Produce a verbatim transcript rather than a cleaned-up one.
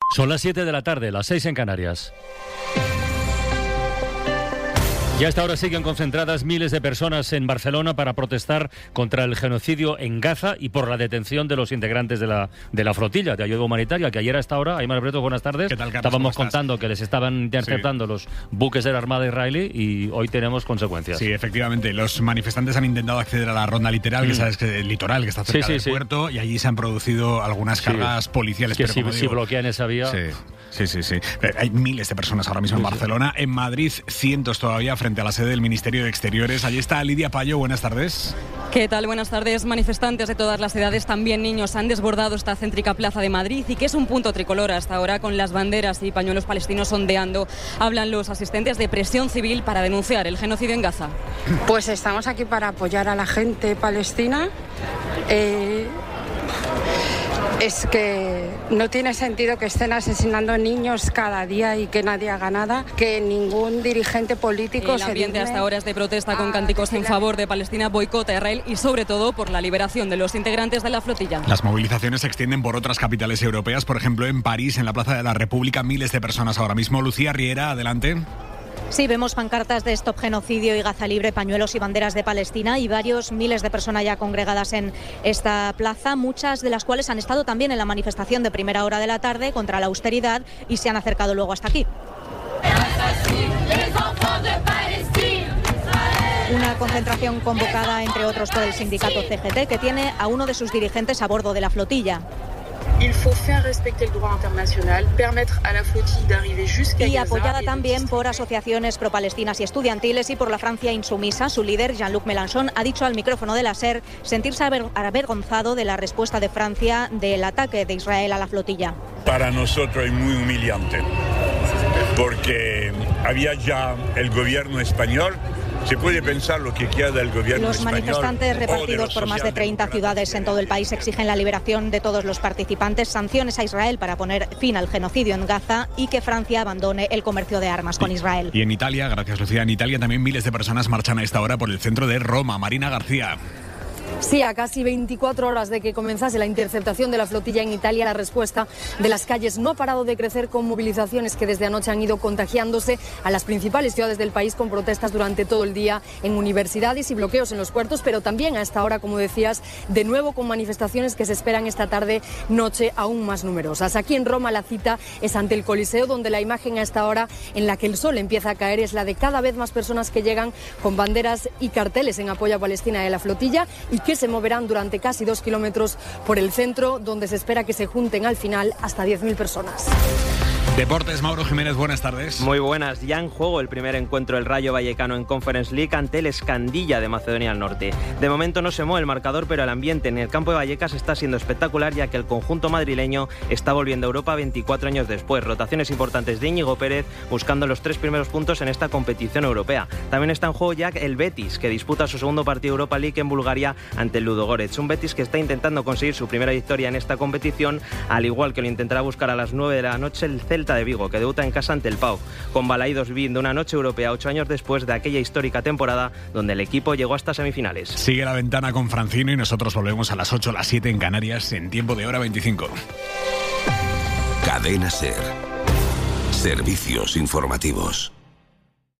Son las siete de la tarde, las seis en Canarias. Y a esta hora siguen concentradas miles de personas en Barcelona para protestar contra el genocidio en Gaza y por la detención de los integrantes de la de la flotilla de ayuda humanitaria, que ayer a esta hora, Aymar Breto, buenas tardes. ¿Qué tal, Carlos? Estábamos contando que les estaban interceptando sí. los buques de la Armada israelí y hoy tenemos consecuencias. Sí, efectivamente. Los manifestantes han intentado acceder a la ronda literal, mm. que sabes que el litoral, que está cerca sí, sí, del sí. puerto, y allí se han producido algunas cargas sí. policiales. Que pero si, como si digo, bloquean esa vía... Sí. Sí, sí, sí. Hay miles de personas ahora mismo en Barcelona. En Madrid, cientos todavía frente a la sede del Ministerio de Exteriores. Allí está Lidia Payo. Buenas tardes. ¿Qué tal? Buenas tardes. Manifestantes de todas las edades, también niños, han desbordado esta céntrica plaza de Madrid y que es un punto tricolor hasta ahora, con las banderas y pañuelos palestinos ondeando. Hablan los asistentes de Presión Civil para denunciar el genocidio en Gaza. Pues estamos aquí para apoyar a la gente palestina. Eh... Es que no tiene sentido que estén asesinando niños cada día y que nadie haga nada, que ningún dirigente político se... El ambiente hasta ahora es de protesta con cánticos en favor de Palestina, boicot a Israel y sobre todo por la liberación de los integrantes de la flotilla. Las movilizaciones se extienden por otras capitales europeas, por ejemplo en París, en la Plaza de la República, miles de personas ahora mismo. Lucía Riera, adelante. Sí, vemos pancartas de Stop Genocidio y Gaza Libre, pañuelos y banderas de Palestina y varios miles de personas ya congregadas en esta plaza, muchas de las cuales han estado también en la manifestación de primera hora de la tarde contra la austeridad y se han acercado luego hasta aquí. Una concentración convocada, entre otros, por el sindicato C G T, que tiene a uno de sus dirigentes a bordo de la flotilla. Il faut faire respecter el droit internacional, permettre a la flotilla d'arriver jusqu'à Gaza. Y apoyada también por asociaciones pro-palestinas y estudiantiles y por la Francia insumisa. Su líder, Jean-Luc Mélenchon, ha dicho al micrófono de la SER sentirse aver- avergonzado de la respuesta de Francia del ataque de Israel a la flotilla. Para nosotros es muy humillante, porque había ya el gobierno español. Se puede pensar lo que quiera del gobierno Los español. Los manifestantes repartidos por más de treinta ciudades en todo el país exigen la liberación de todos los participantes, sanciones a Israel para poner fin al genocidio en Gaza y que Francia abandone el comercio de armas con Israel. Y en Italia, gracias Lucía, en Italia también miles de personas marchan a esta hora por el centro de Roma. Marina García. Sí, a casi veinticuatro horas de que comenzase la interceptación de la flotilla en Italia, la respuesta de las calles no ha parado de crecer, con movilizaciones que desde anoche han ido contagiándose a las principales ciudades del país, con protestas durante todo el día en universidades y bloqueos en los puertos, pero también a esta hora, como decías, de nuevo con manifestaciones que se esperan esta tarde noche aún más numerosas. Aquí en Roma la cita es ante el Coliseo, donde la imagen a esta hora en la que el sol empieza a caer es la de cada vez más personas que llegan con banderas y carteles en apoyo a Palestina y a la flotilla y que se moverán durante casi dos kilómetros por el centro, donde se espera que se junten al final hasta diez mil personas. Deportes, Mauro Jiménez, buenas tardes. Muy buenas. Ya en juego el primer encuentro del Rayo Vallecano en Conference League ante el Escandilla de Macedonia del Norte. De momento no se mueve el marcador, pero el ambiente en el campo de Vallecas está siendo espectacular, ya que el conjunto madrileño está volviendo a Europa veinticuatro años después. Rotaciones importantes de Íñigo Pérez buscando los tres primeros puntos en esta competición europea. También está en juego ya el Betis, que disputa su segundo partido Europa League en Bulgaria ante el Ludogorets. Un Betis que está intentando conseguir su primera victoria en esta competición, al igual que lo intentará buscar a las nueve de la noche el Celta de Vigo, que debuta en casa ante el P A O K, con Balaídos viviendo una noche europea ocho años después de aquella histórica temporada donde el equipo llegó hasta semifinales. Sigue la ventana con Francino y nosotros volvemos a las ocho, las siete en Canarias, en tiempo de hora veinticinco. Cadena SER. Servicios informativos.